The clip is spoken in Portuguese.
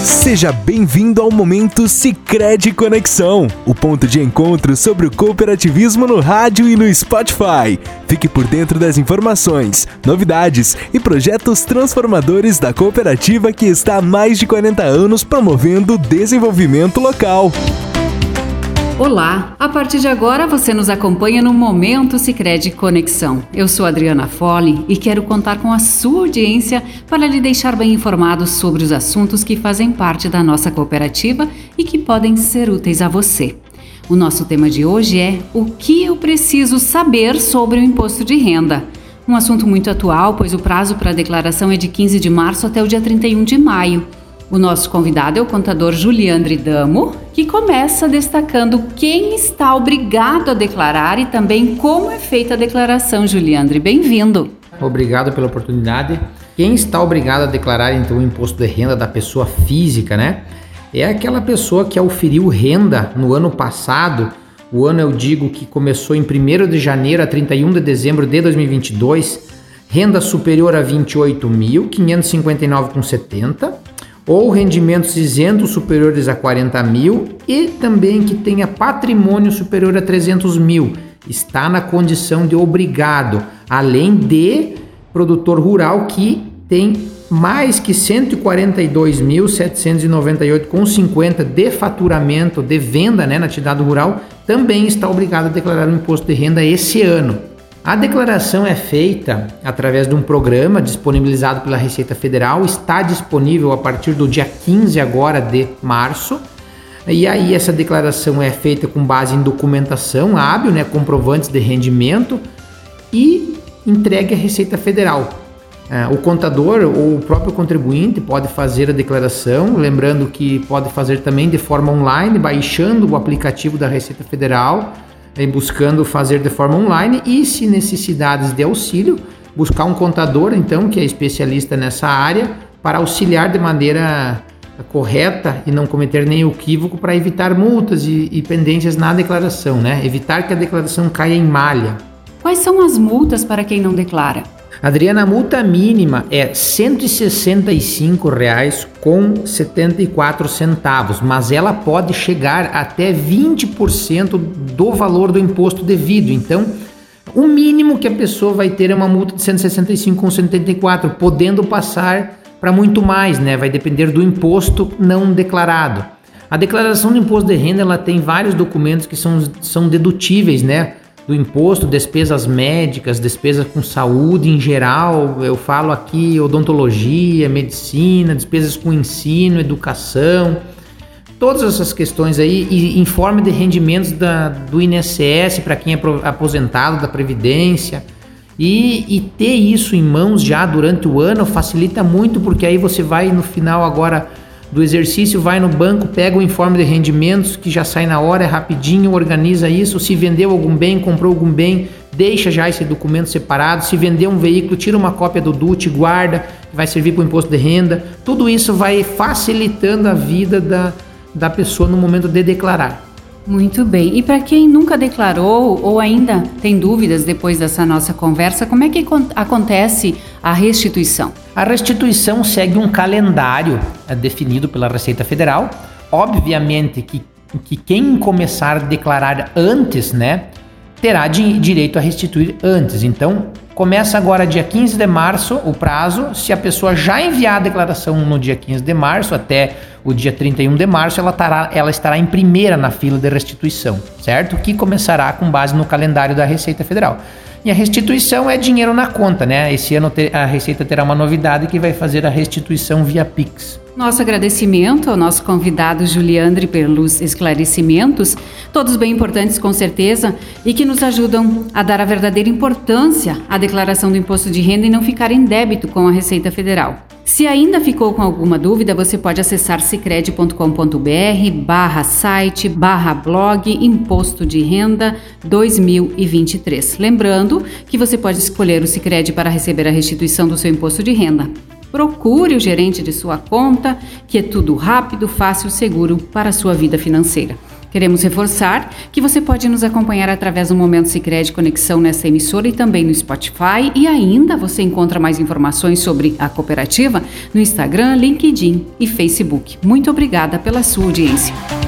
Seja bem-vindo ao Momento Sicredi Conexão, o ponto de encontro sobre o cooperativismo no rádio e no Spotify. Fique por dentro das informações, novidades e projetos transformadores da cooperativa que está há mais de 40 anos promovendo o desenvolvimento local. Olá! A partir de agora você nos acompanha no Momento Sicredi Conexão. Eu sou Adriana Fole e quero contar com a sua audiência para lhe deixar bem informado sobre os assuntos que fazem parte da nossa cooperativa e que podem ser úteis a você. O nosso tema de hoje é o que eu preciso saber sobre o imposto de renda. Um assunto muito atual, pois o prazo para a declaração é de 15 de março até o dia 31 de maio. O nosso convidado é o contador Juliandre Damo, que começa destacando quem está obrigado a declarar e também como é feita a declaração. Juliandre, bem-vindo. Obrigado pela oportunidade. Quem está obrigado a declarar então o imposto de renda da pessoa física, né? É aquela pessoa que auferiu renda no ano passado. O ano eu digo que começou em 1º de janeiro a 31 de dezembro de 2022. Renda superior a R$ 28.559,70. Ou rendimentos isentos superiores a 40 mil e também que tenha patrimônio superior a 300 mil. Está na condição de obrigado, além de produtor rural que tem mais que 142.798,50 de faturamento de venda, né, na atividade rural, também está obrigado a declarar o imposto de renda esse ano. A declaração é feita através de um programa disponibilizado pela Receita Federal, está disponível a partir do dia 15 agora de março, e aí essa declaração é feita com base em documentação hábil, né, comprovantes de rendimento e entregue à Receita Federal. O contador ou o próprio contribuinte pode fazer a declaração, lembrando que pode fazer também de forma online, baixando o aplicativo da Receita Federal, buscando fazer de forma online e, se necessidades de auxílio, buscar um contador, então, que é especialista nessa área, para auxiliar de maneira correta e não cometer nenhum equívoco para evitar multas e pendências na declaração, né? Evitar que a declaração caia em malha. Quais são as multas para quem não declara? Adriana, a multa mínima é R$ 165,74, mas ela pode chegar até 20% do valor do imposto devido. Então, o mínimo que a pessoa vai ter é uma multa de R$ 165,74, podendo passar para muito mais, né? Vai depender do imposto não declarado. A declaração do imposto de renda, ela tem vários documentos que são dedutíveis, né? Do imposto, despesas médicas, despesas com saúde em geral, eu falo aqui odontologia, medicina, despesas com ensino, educação, todas essas questões aí, e informe de rendimentos do INSS para quem é aposentado, da Previdência, e ter isso em mãos já durante o ano facilita muito, porque aí você vai no final agora do exercício, vai no banco, pega o informe de rendimentos que já sai na hora, é rapidinho, organiza isso, se vendeu algum bem, comprou algum bem, deixa já esse documento separado, se vender um veículo, tira uma cópia do DUT, guarda, que vai servir para o imposto de renda, tudo isso vai facilitando a vida da pessoa no momento de declarar. Muito bem. E para quem nunca declarou ou ainda tem dúvidas depois dessa nossa conversa, como é que acontece a restituição? A restituição segue um calendário definido pela Receita Federal. Obviamente que quem começar a declarar antes, né, terá direito a restituir antes. Então, começa agora dia 15 de março o prazo. Se a pessoa já enviar a declaração no dia 15 de março até o dia 31 de março, ela estará em primeira na fila de restituição, certo? Que começará com base no calendário da Receita Federal. E a restituição é dinheiro na conta, né? Esse ano a Receita terá uma novidade que vai fazer a restituição via Pix. Nosso agradecimento ao nosso convidado Juliandre pelos esclarecimentos, todos bem importantes com certeza, e que nos ajudam a dar a verdadeira importância à declaração do imposto de renda e não ficar em débito com a Receita Federal. Se ainda ficou com alguma dúvida, você pode acessar sicredi.com.br/site/blog Imposto de Renda 2023. Lembrando que você pode escolher o Sicredi para receber a restituição do seu imposto de renda. Procure o gerente de sua conta, que é tudo rápido, fácil, seguro para a sua vida financeira. Queremos reforçar que você pode nos acompanhar através do Momento Sicredi Conexão nessa emissora e também no Spotify, e ainda você encontra mais informações sobre a cooperativa no Instagram, LinkedIn e Facebook. Muito obrigada pela sua audiência.